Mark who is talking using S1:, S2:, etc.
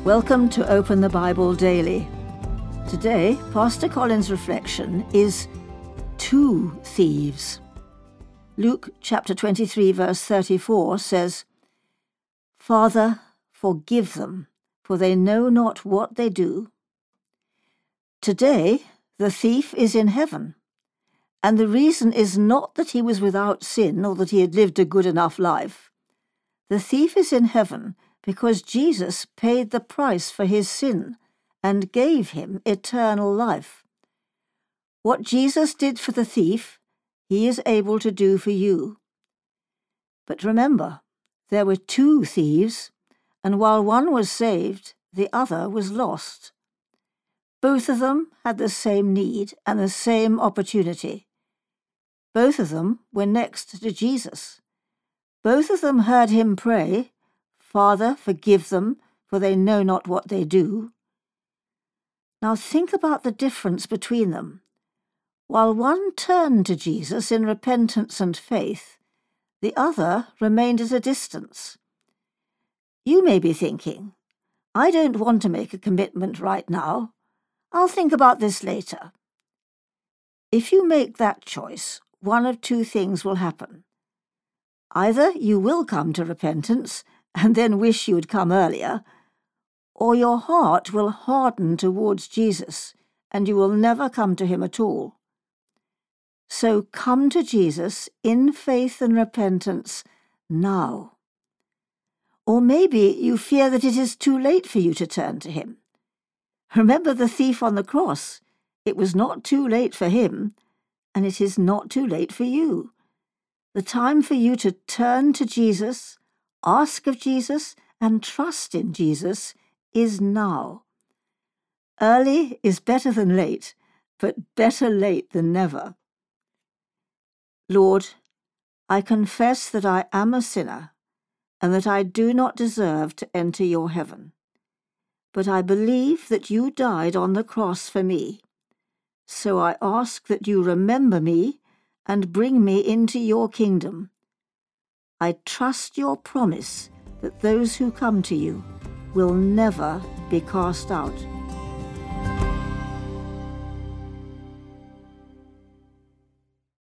S1: Welcome to Open the Bible Daily. Today, Pastor Colin's reflection is two thieves. Luke chapter 23 verse 34 says, "Father, forgive them, for they know not what they do." Today, the thief is in heaven, and the reason is not that he was without sin or that he had lived a good enough life. The thief is in heaven because Jesus paid the price for his sin and gave him eternal life. What Jesus did for the thief, he is able to do for you. But remember, there were two thieves, and while one was saved, the other was lost. Both of them had the same need and the same opportunity. Both of them were next to Jesus. Both of them heard him pray, "Father, forgive them, for they know not what they do." Now think about the difference between them. While one turned to Jesus in repentance and faith, the other remained at a distance. You may be thinking, "I don't want to make a commitment right now. I'll think about this later." If you make that choice, one of two things will happen. Either you will come to repentance and then wish you had come earlier, or your heart will harden towards Jesus and you will never come to him at all. So come to Jesus in faith and repentance now. Or maybe you fear that it is too late for you to turn to him. Remember the thief on the cross. It was not too late for him, and it is not too late for you. The time for you to turn to Jesus, ask of Jesus, and trust in Jesus is now. Early is better than late, but better late than never. Lord, I confess that I am a sinner and that I do not deserve to enter your heaven. But I believe that you died on the cross for me. So I ask that you remember me and bring me into your kingdom. I trust your promise that those who come to you will never be cast out.